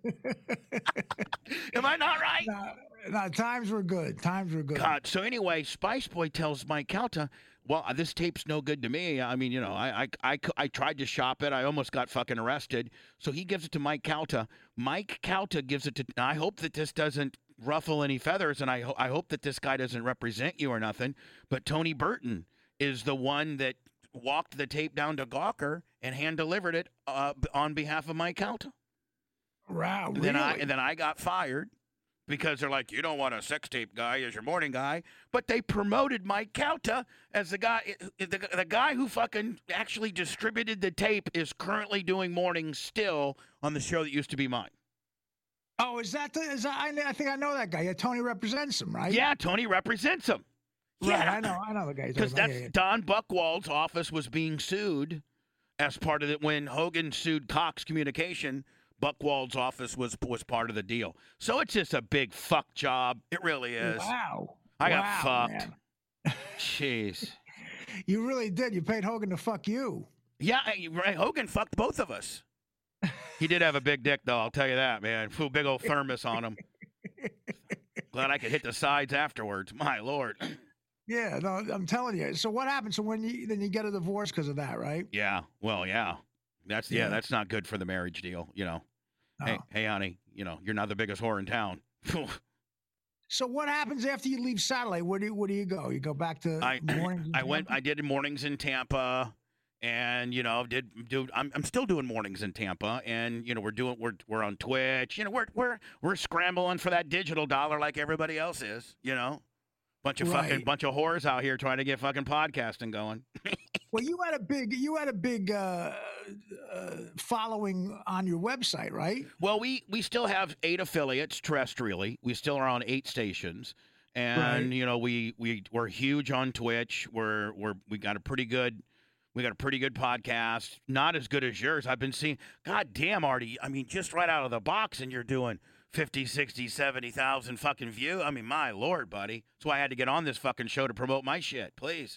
Am I not right? No, times were good. God. So anyway, Spice Boy tells Mike Calta, well, this tape's no good to me. I tried to shop it. I almost got fucking arrested. So he gives it to Mike Calta. Mike Calta gives it to, I hope that this doesn't ruffle any feathers, and I hope that this guy doesn't represent you or nothing, but Tony Burton is the one that walked the tape down to Gawker and hand-delivered it on behalf of Mike Calta. Wow, really? And then I got fired because they're like, you don't want a sex tape guy as your morning guy. But they promoted Mike Calta as the guy who fucking actually distributed the tape is currently doing mornings still on the show that used to be mine. Oh, I think I know that guy. Yeah, Tony represents him, right? Yeah, Tony represents him. Yeah, right, I know the guy. Because Don Buchwald's office was being sued as part of it. When Hogan sued Cox Communication, Buchwald's office was part of the deal. So it's just a big fuck job. It really is. Wow. I got fucked. Man. Jeez. You really did. You paid Hogan to fuck you. Yeah, right. Hogan fucked both of us. He did have a big dick, though. I'll tell you that, man. Flew a big old thermos on him. Glad I could hit the sides afterwards. My Lord. Yeah, no, I'm telling you. So what happened? So then you get a divorce because of that, right? Yeah. Well, yeah. That's not good for the marriage deal, Oh. Hey, honey, you're not the biggest whore in town. So what happens after you leave satellite? Where do you go? You go back to mornings? I did mornings in Tampa, and I'm still doing mornings in Tampa, and we're on Twitch. We're scrambling for that digital dollar like everybody else is. Bunch of whores out here trying to get fucking podcasting going. Well, you had a big following on your website, right? Well, we still have 8 affiliates terrestrially. We still are on 8 stations, and we're huge on Twitch. We got a pretty good podcast. Not as good as yours. I've been seeing. God damn, Artie. I mean, just right out of the box, and you're doing 50, 60, 70,000 fucking views. I mean, my Lord, buddy. That's why I had to get on this fucking show to promote my shit. Please.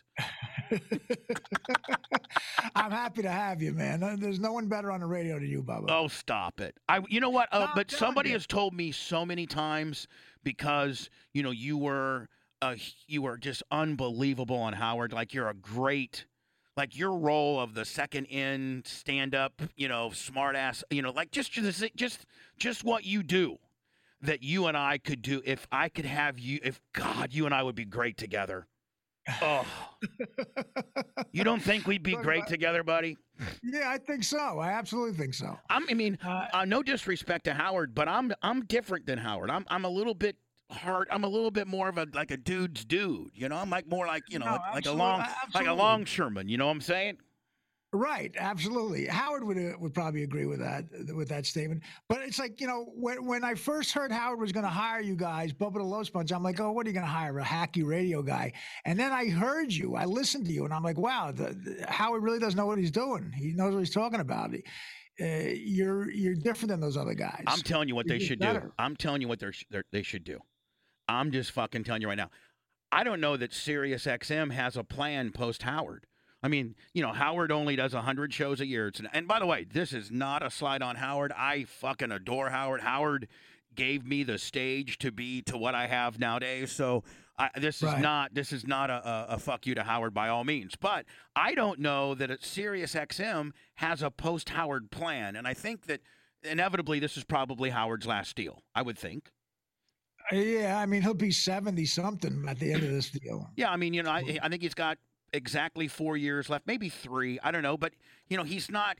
I'm happy to have you, man. There's no one better on the radio than you, Bubba. Oh, stop it. You know what? But somebody has told me so many times because, you were just unbelievable on Howard. Like, you're a great... Like your role of the second in stand-up, smart ass, like just what you do that you and I could do. If I could have you, you and I would be great together. Oh, you don't think we'd be great together, buddy? Yeah, I think so. I absolutely think so. No disrespect to Howard, but I'm different than Howard. I'm a little bit hard. I'm a little bit more of a dude's dude. I'm like more like like a longshoreman. You know what I'm saying? Right, absolutely. Howard would probably agree with that statement. But it's like, when I first heard Howard was going to hire you guys, Bubba the Low Sponge, I'm like, oh, what are you going to hire? A hacky radio guy? And then I heard you, I listened to you, and I'm like, wow, Howard really does know what he's doing. He knows what he's talking about. You're different than those other guys. I'm telling you what they should do. I'm telling you what they should do. I'm just fucking telling you right now. I don't know that Sirius XM has a plan post Howard. I mean, Howard only does 100 shows a year. And by the way, this is not a slide on Howard. I fucking adore Howard. Howard gave me the stage to what I have nowadays. So this is not a fuck you to Howard by all means. But I don't know that Sirius XM has a post Howard plan. And I think that inevitably this is probably Howard's last deal, I would think. Yeah, I mean, he'll be 70-something at the end of this deal. Yeah, I mean, I think he's got exactly 4 years left, maybe 3. I don't know, but he's not.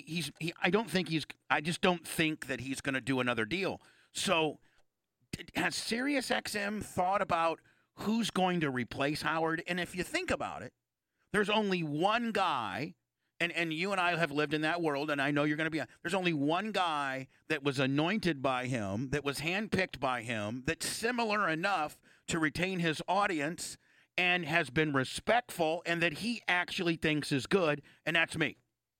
I just don't think that he's going to do another deal. So, has Sirius XM thought about who's going to replace Howard? And if you think about it, there's only one guy. And you and I have lived in that world, and I know you're going to be. There's only one guy that was anointed by him, that was handpicked by him, that's similar enough to retain his audience and has been respectful, and that he actually thinks is good, and that's me.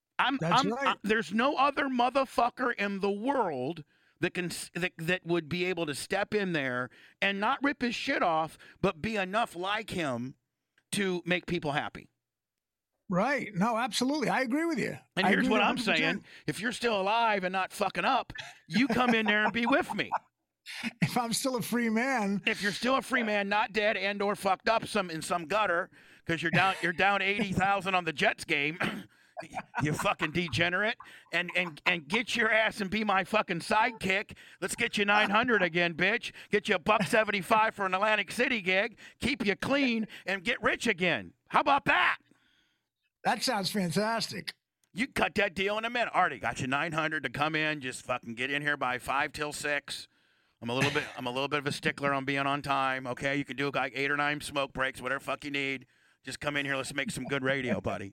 There's no other motherfucker in the world that would be able to step in there and not rip his shit off, but be enough like him to make people happy. Right. No, absolutely. I agree with you. And here's what I'm saying. If you're still alive and not fucking up, you come in there and be with me. If I'm still a free man. If you're still a free man, not dead and or fucked up in some gutter, because you're down 80,000 on the Jets game, you fucking degenerate, and get your ass and be my fucking sidekick. Let's get you 900 again, bitch. Get you $175 for an Atlantic City gig. Keep you clean and get rich again. How about that? That sounds fantastic. You cut that deal in a minute. Artie, got you 900 to come in. Just fucking get in here by 5 till 6. I'm a little bit of a stickler on being on time. Okay, you can do like 8 or 9 smoke breaks, whatever fuck you need. Just come in here. Let's make some good radio, buddy.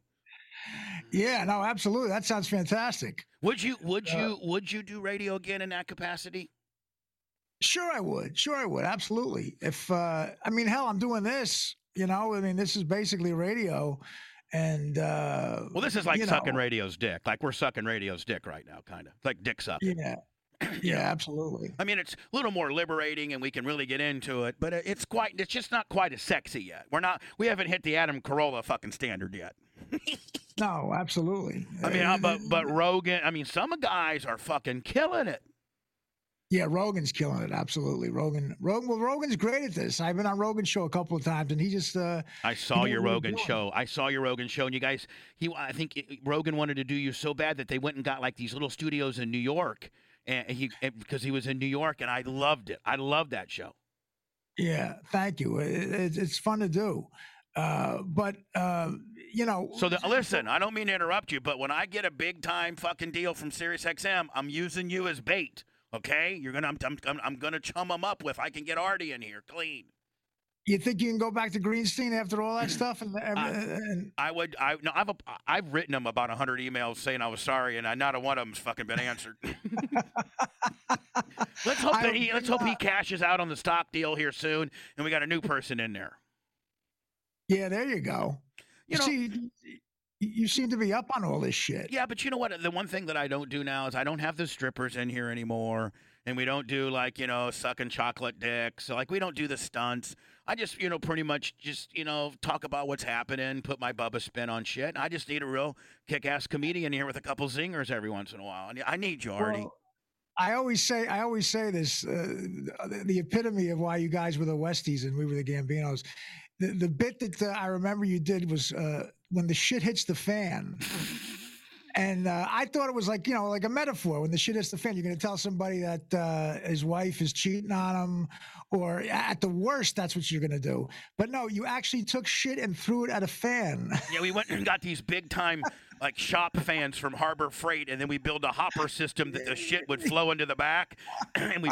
Yeah, no, absolutely. That sounds fantastic. Would you do radio again in that capacity? Sure, I would. Absolutely. If hell, I'm doing this. This is basically radio. And well, this is like sucking radio's dick. Like we're sucking radio's dick right now, kind of like dick sucking. Yeah, yeah, absolutely. I mean, it's a little more liberating, and we can really get into it. But it's just not quite as sexy yet. We haven't hit the Adam Carolla fucking standard yet. No, absolutely. I mean, but Rogan. I mean, some guys are fucking killing it. Yeah, Rogan's killing it. Absolutely. Rogan's great at this. I've been on Rogan's show a couple of times, and he just. I saw your Rogan show. And you guys. I think Rogan wanted to do you so bad that they went and got like these little studios in New York, because he was in New York, and I loved it. I loved that show. Yeah, thank you. It's fun to do. But you know, So listen, I don't mean to interrupt you, but when I get a big time fucking deal from SiriusXM, I'm using you as bait. Okay, I'm gonna chum them up with. I can get Artie in here clean. you think you can go back to Greenstein after all that stuff? I've written him about 100 emails saying I was sorry, and not a one of them's fucking been answered. Let's hope he cashes out on the stock deal here soon, and we got a new person in there. Yeah, there you go. You seem to be up on all this shit. Yeah, but you know what? The one thing that I don't do now is I don't have the strippers in here anymore, and we don't do sucking chocolate dicks. So we don't do the stunts. I just pretty much just talk about what's happening, put my Bubba spin on shit. And I just need a real kick-ass comedian here with a couple zingers every once in a while. And I need you, Artie. Well, I always say this. The epitome of why you guys were the Westies and we were the Gambinos. The bit that I remember you did was when the shit hits the fan. And I thought it was like a metaphor. When the shit hits the fan, you're going to tell somebody that his wife is cheating on him, or at the worst, that's what you're going to do. But no, you actually took shit and threw it at a fan. Yeah, we went and got these big time shop fans from Harbor Freight, and then we built a hopper system that the shit would flow into the back, and we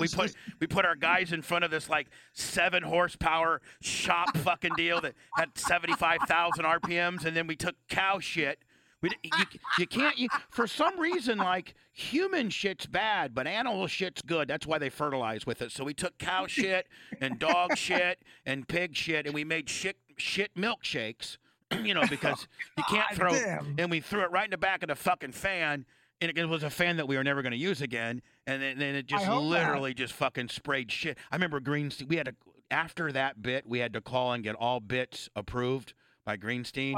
put our guys in front of this 7 horsepower shop fucking deal that had 75,000 RPMs, and then we took cow shit. You can't for some reason human shit's bad, but animal shit's good. That's why they fertilize with it. So we took cow shit and dog shit and pig shit, and we made shit milkshakes. Because you can't throw. And we threw it right in the back of the fucking fan, and it was a fan that we were never going to use again. And then it just literally just fucking sprayed shit. I remember Greenstein. After that bit, we had to call and get all bits approved by Greenstein,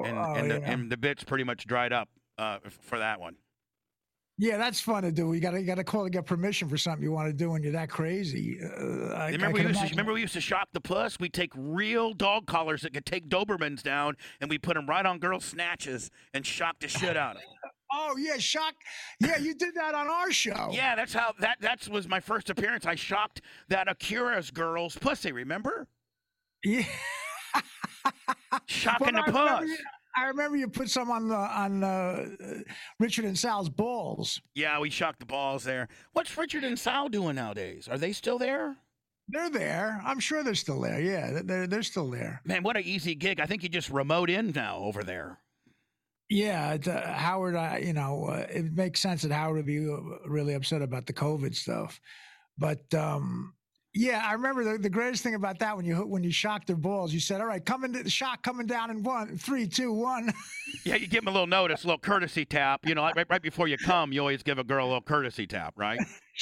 and the bits pretty much dried up for that one. Yeah, that's fun to do. You got to call to get permission for something you want to do when you're that crazy. Remember we used to shock the puss? We'd take real dog collars that could take Dobermans down, and we put them right on girls' snatches and shock the shit out of them. Oh yeah, shock! Yeah, you did that on our show. Yeah, that's how that was my first appearance. I shocked that Akira's girl's pussy. Remember? Yeah. Shocking the puss. I remember you put some on Richard and Sal's balls. Yeah, we shocked the balls there. What's Richard and Sal doing nowadays? Are they still there? They're there. I'm sure they're still there. Yeah, they're still there. Man, what an easy gig. I think you just remote in now over there. Yeah, Howard, it makes sense that Howard would be really upset about the COVID stuff. But yeah, I remember the greatest thing about that when you shocked their balls, you said, "All right, coming down in 1, 3, 2, 1." Yeah, you give them a little notice, a little courtesy tap. Right before you come, you always give a girl a little courtesy tap, right?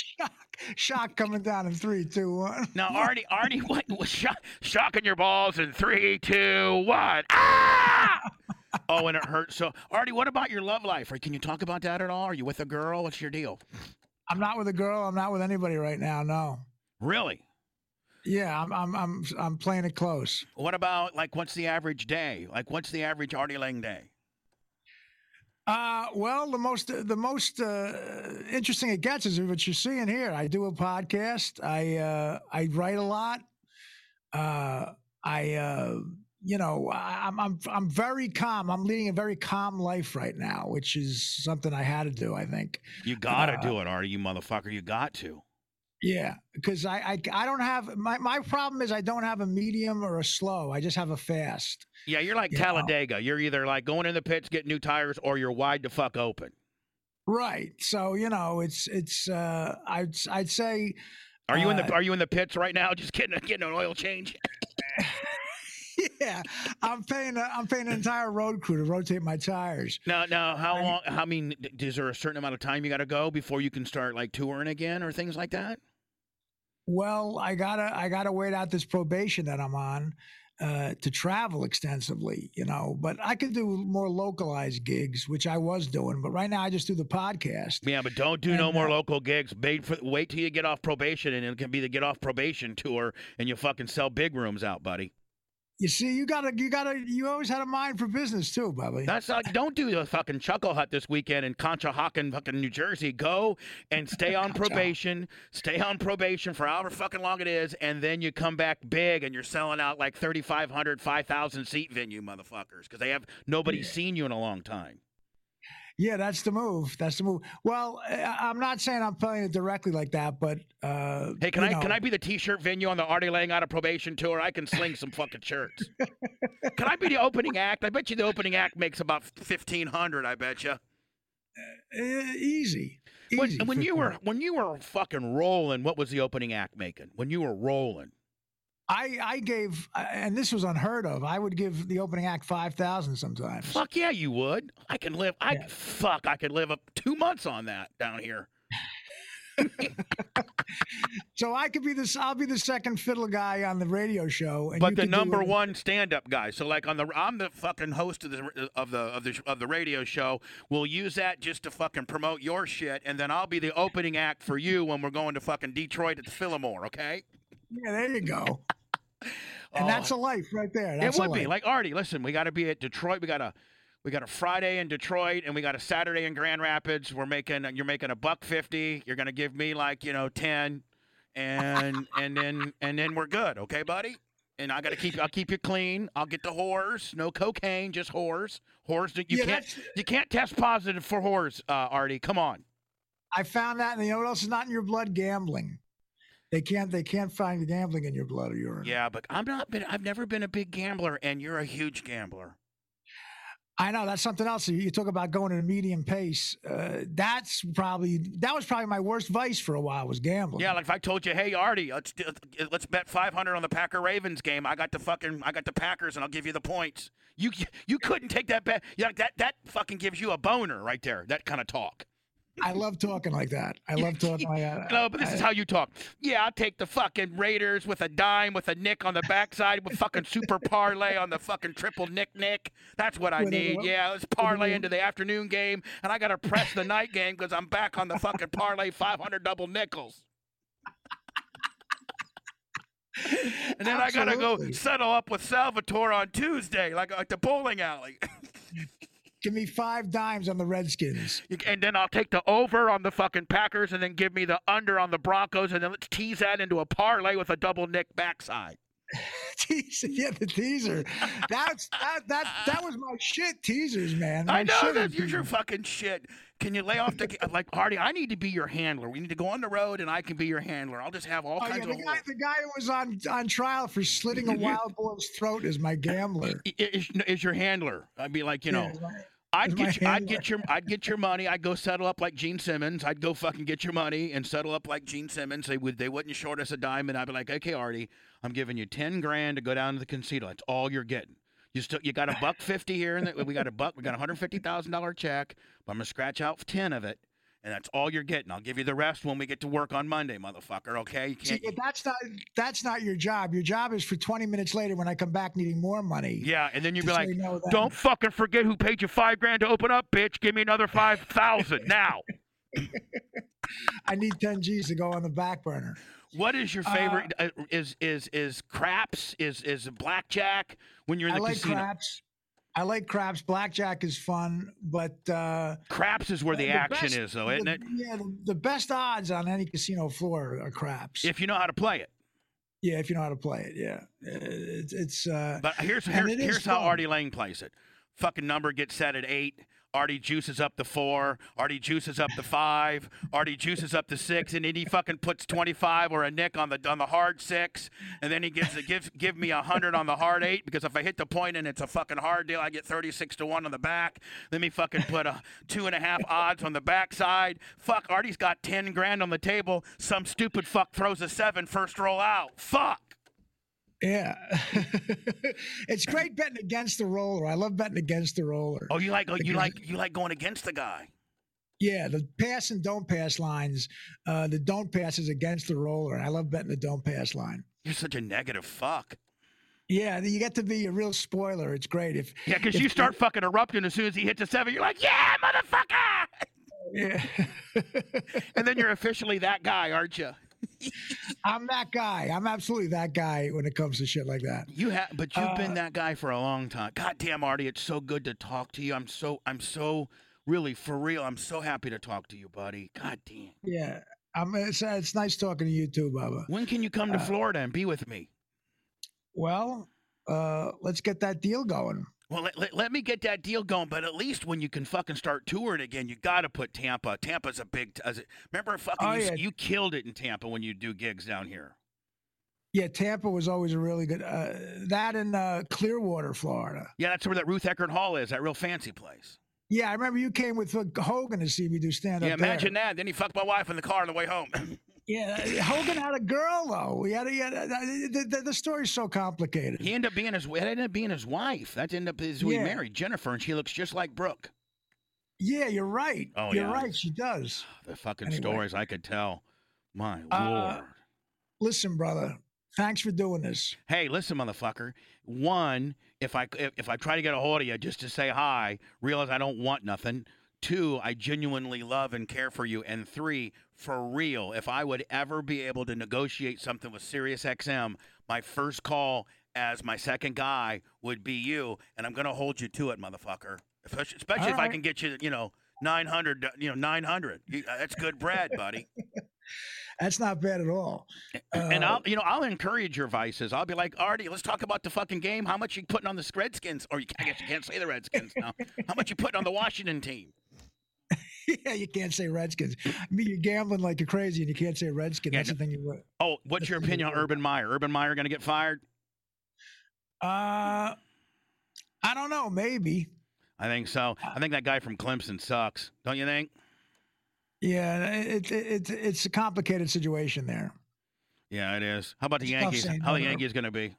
Shock coming down in 3, 2, 1. Now, Artie, what was shocking your balls in 3, 2, 1? Ah! Oh, and it hurts. So, Artie, what about your love life? Or can you talk about that at all? Are you with a girl? What's your deal? I'm not with a girl. I'm not with anybody right now. No. Really? Yeah, I'm playing it close. What about what's the average day? What's the average Artie Lang day? Well, the most interesting it gets is what you're seeing here. I do a podcast. I write a lot. I'm very calm. I'm leading a very calm life right now, which is something I had to do, I think. You got to do it, Artie, you motherfucker. You got to. Yeah, because I don't have my problem is I don't have a medium or a slow. I just have a fast. Yeah, you're like Talladega. You're either going in the pits, getting new tires, or you're wide the fuck open. Right. So it's I'd say. Are you in the pits right now? Just getting an oil change. Yeah, I'm paying an entire road crew to rotate my tires. Now, how long? I mean, is there a certain amount of time you got to go before you can start touring again or things like that? Well, I gotta wait out this probation that I'm on to travel extensively, But I could do more localized gigs, which I was doing. But right now, I just do the podcast. Yeah, but don't do no more local gigs. Wait till you get off probation, and it can be the get off probation tour, and you fucking sell big rooms out, buddy. You see, you always had a mind for business too, Bubby. That's like, don't do the fucking Chuckle Hut this weekend in Conshohocken, fucking New Jersey. Go and stay on probation. Stay on probation for however fucking long it is, and then you come back big and you're selling out like 3,500, 5,000 seat venue, motherfuckers, because they have nobody seen you in a long time. Yeah, that's the move. That's the move. Well, I'm not saying I'm playing it directly like that, but hey, can I be the T-shirt venue on the Artie Lang Out of Probation tour? I can sling some fucking shirts. Can I be the opening act? I bet you the opening act makes about 1,500. I bet you. Easy. When you were fucking rolling, what was the opening act making? When you were rolling. I gave, and this was unheard of, I would give the opening act 5,000 sometimes. Fuck yeah, you would. I could live up 2 months on that down here. So I'll be the second fiddle guy on the radio show. And but the number one stand-up guy. So like I'm the fucking host of the radio show. We'll use that just to fucking promote your shit, and then I'll be the opening act for you when we're going to fucking Detroit at the Fillmore, okay? Yeah, there you go. And that's a life right there. It would be. Like, Artie, listen, we got to be at Detroit. We got a Friday in Detroit, and we got a Saturday in Grand Rapids. You're making $150. You're going to give me 10, and then we're good, okay, buddy? And I'll keep you clean. I'll get the whores, no cocaine, just whores. Whores that you can't test positive for whores, Artie. Come on. I found that, and you know what else is not in your blood? Gambling. They can't find the gambling in your blood or urine. Yeah, but I've never been a big gambler, and you're a huge gambler. I know, that's something else. You talk about going at a medium pace. That was probably my worst vice for a while, was gambling. Yeah, like if I told you, hey Artie, let's bet 500 on the Packer Ravens game. I got the Packers, and I'll give you the points. You couldn't take that bet. Yeah, that fucking gives you a boner right there. That kind of talk. I love talking like that. I love talking like that. No, but this is how you talk. Yeah, I'll take the fucking Raiders with a dime with a nick on the backside with fucking super parlay on the fucking triple nick. That's what I need. Yeah, let's parlay into the afternoon game, and I got to press the night game because I'm back on the fucking parlay 500 double nickels. And then I got to go settle up with Salvatore on Tuesday, like the bowling alley. Give me 5 dimes on the Redskins. And then I'll take the over on the fucking Packers, and then give me the under on the Broncos, and then let's tease that into a parlay with a double nick backside. Yeah, the teaser. That was my shit, teasers, man. I know, that's your fucking shit. Can you lay off like, Artie, I need to be your handler. We need to go on the road, and I can be your handler. I'll just have all kinds of... The guy who was on trial for slitting a wild boar's throat is my gambler. Is your handler. I'd be like, I'd get your money. I'd go settle up like Gene Simmons. I'd go fucking get your money and settle up like Gene Simmons. They wouldn't short us a dime, and I'd be like, okay, Artie, I'm giving you $10,000 to go down to the casino. That's all you're getting. You got $150 here, and we got a $150,000 check. But I'm gonna scratch out 10 of it, and that's all you're getting. I'll give you the rest when we get to work on Monday, motherfucker. Okay? You can't. See, that's not your job. Your job is for 20 minutes later when I come back needing more money. Yeah, and then you'd be like, "Don't fucking forget who paid you $5,000 to open up, bitch. Give me another 5,000 now." I need 10 G's to go on the back burner. What is your favorite? Is craps? Is blackjack when you're in the casino? Craps. I like craps. Blackjack is fun, but craps is where the action is, though, isn't it? Yeah, the best odds on any casino floor are craps. If you know how to play it. Yeah, if you know how to play it, yeah. It's. But here's how Artie Lang plays it. Fucking number gets set at 8. Artie juices up to 4. Artie juices up to 5. Artie juices up to 6, and then he fucking puts 25 or a nick on the hard 6, and then he give me 100 on the hard 8, because if I hit the point and it's a fucking hard deal, I get 36 to 1 on the back. Let me fucking put a 2.5 odds on the backside. Fuck, Artie's got $10,000 on the table. Some stupid fuck throws a 7 first roll out. Fuck. Yeah. It's great betting against the roller. I love betting against the roller. Oh, you like going against the guy. Yeah, the pass and don't pass lines. The don't pass is against the roller. I love betting the don't pass line. You're such a negative fuck. Yeah, you get to be a real spoiler. It's great. Because you start fucking erupting as soon as he hits a 7. You're like, yeah, motherfucker! Yeah. And then you're officially that guy, aren't you? I'm that guy. I'm absolutely that guy when it comes to shit like that. But you've been that guy for a long time. God damn, Artie, it's so good to talk to you. I'm so really, for real, I'm so happy to talk to you, buddy. God damn. Yeah. It's nice talking to you too, Bubba. When can you come to Florida and be with me? Well, let's get that deal going. Well, let me get that deal going, but at least when you can fucking start touring again, you got to put Tampa. Tampa's a big. Remember, you killed it in Tampa when you do gigs down here. Yeah, Tampa was always a really good. That and Clearwater, Florida. Yeah, that's where that Ruth Eckerd Hall is. That real fancy place. Yeah, I remember you came with Hogan to see me do stand up. Yeah, imagine that. Then he fucked my wife in the car on the way home. Yeah, Hogan had a girl though. The story's so complicated. It ended up being his wife. That ended up who he married, Jennifer, and she looks just like Brooke. Yeah, you're right. Oh, you're right. She does. The fucking stories I could tell. My Lord. Listen, brother. Thanks for doing this. Hey, listen, motherfucker. One, if I try to get a hold of you just to say hi, realize I don't want nothing. 2, I genuinely love and care for you. And 3, for real, if I would ever be able to negotiate something with SiriusXM, my first call as my second guy would be you, and I'm going to hold you to it, motherfucker. Especially if I can get you, 900, 900. That's good bread, buddy. That's not bad at all. And I'll encourage your vices. I'll be like, Artie, let's talk about the fucking game. How much you putting on the Redskins? Or I guess you can't say the Redskins now. How much you putting on the Washington team? Yeah, you can't say Redskins. I mean, you're gambling like you're crazy, and you can't say Redskins. That's the thing you would. Oh, what's your opinion on Urban Meyer? Urban Meyer going to get fired? I don't know. Maybe. I think so. I think that guy from Clemson sucks. Don't you think? Yeah, it's a complicated situation there. Yeah, it is. How about the Yankees? How the Yankees going to be?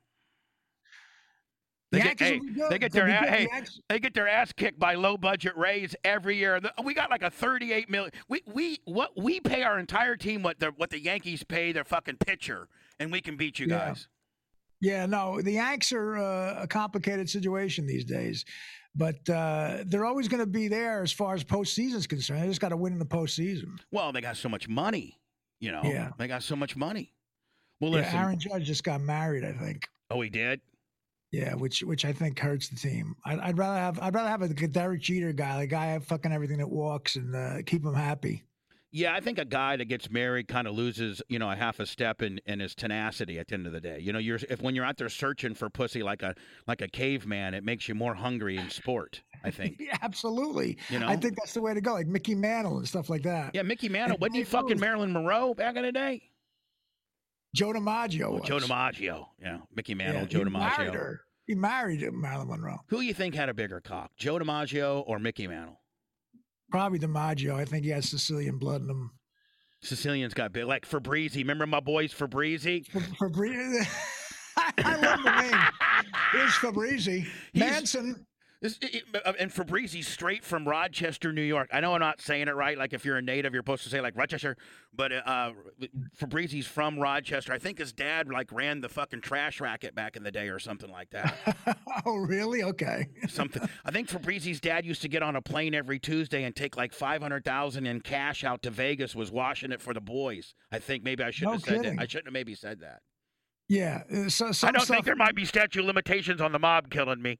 They get their ass kicked by low budget Rays every year. We got like a $38 million. We pay our entire team what the Yankees pay their fucking pitcher, and we can beat you guys. Yeah, no, the Yanks are a complicated situation these days, but they're always going to be there as far as postseason is concerned. They just got to win in the postseason. Well, they got so much money, Yeah, they got so much money. Well, listen, Aaron Judge just got married, I think. Oh, he did. Yeah, which I think hurts the team. I'd rather have a Derek Jeter guy, a guy have fucking everything that walks, and keep him happy. Yeah, I think a guy that gets married kind of loses, a half a step in his tenacity at the end of the day. When you're out there searching for pussy like a caveman, it makes you more hungry in sport, I think. Yeah, absolutely. I think that's the way to go, like Mickey Mantle and stuff like that. Yeah, Mickey Mantle. Wasn't he fucking Marilyn Monroe back in the day? Joe DiMaggio. Joe DiMaggio. Yeah, Mickey Mantle, Joe DiMaggio. He married Marilyn Monroe. Who do you think had a bigger cock, Joe DiMaggio or Mickey Mantle? Probably DiMaggio. I think he has Sicilian blood in him. Sicilian's got big, like Fabrizi. Remember my boys Fabrizi? Fabrizi. I love the name. Here's Fabrizi. Manson. And Fabrizi's straight from Rochester, New York. I know I'm not saying it right. Like if you're a native, you're supposed to say like Rochester. But Fabrizi's from Rochester. I think his dad ran the fucking trash racket back in the day or something like that. Oh, really? Okay. Something. I think Fabrizi's dad used to get on a plane every Tuesday and take like $500,000 in cash out to Vegas. Was washing it for the boys. I think maybe I shouldn't have said that. I shouldn't have maybe said that. Yeah. I don't think there might be statute of limitations on the mob killing me.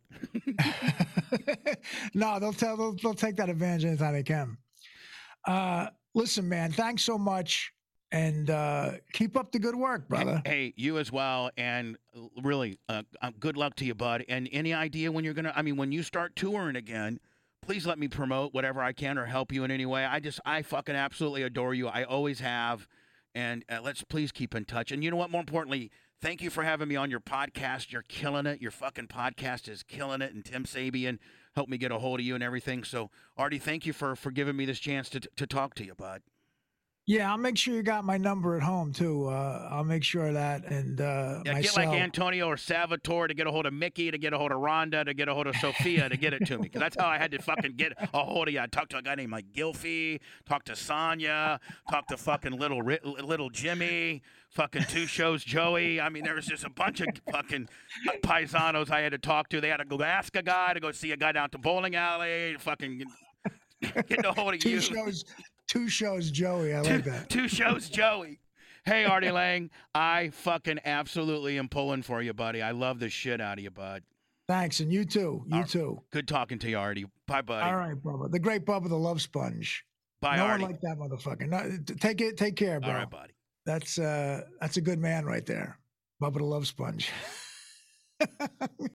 No, they'll take that advantage anytime they can. Listen, man, thanks so much, and keep up the good work, brother. Hey, you as well, and really, good luck to you, bud. And any idea when you're when you start touring again, please let me promote whatever I can or help you in any way. I fucking absolutely adore you. I always have, and let's please keep in touch. And you know what? More importantly, thank you for having me on your podcast. You're killing it. Your fucking podcast is killing it. And Tim Sabian helped me get a hold of you and everything. So, Artie, thank you for giving me this chance to talk to you, bud. Yeah, I'll make sure you got my number at home, too. I'll make sure of that. And get like Antonio or Salvatore to get a hold of Mickey, to get a hold of Rhonda, to get a hold of Sophia to get it to me. Because that's how I had to fucking get a hold of you. I talked to a guy named like Gilfie, talked to Sonia, talked to fucking little Jimmy, fucking Two Shows Joey. I mean, there was just a bunch of fucking paisanos I had to talk to. They had to go ask a guy, to go see a guy down to bowling alley, fucking get a hold of you. Two shows Joey. I like that. Two shows Joey. Hey, Artie Lang, I fucking absolutely am pulling for you, buddy. I love the shit out of you, bud. Thanks, and you too. You too. Good talking to you, Artie. Bye, buddy. All right, Bubba. The great Bubba the Love Sponge. Bye, no Artie. one like that motherfucker. No, take care, bro. All right, buddy. That's a good man right there. Bubba the Love Sponge.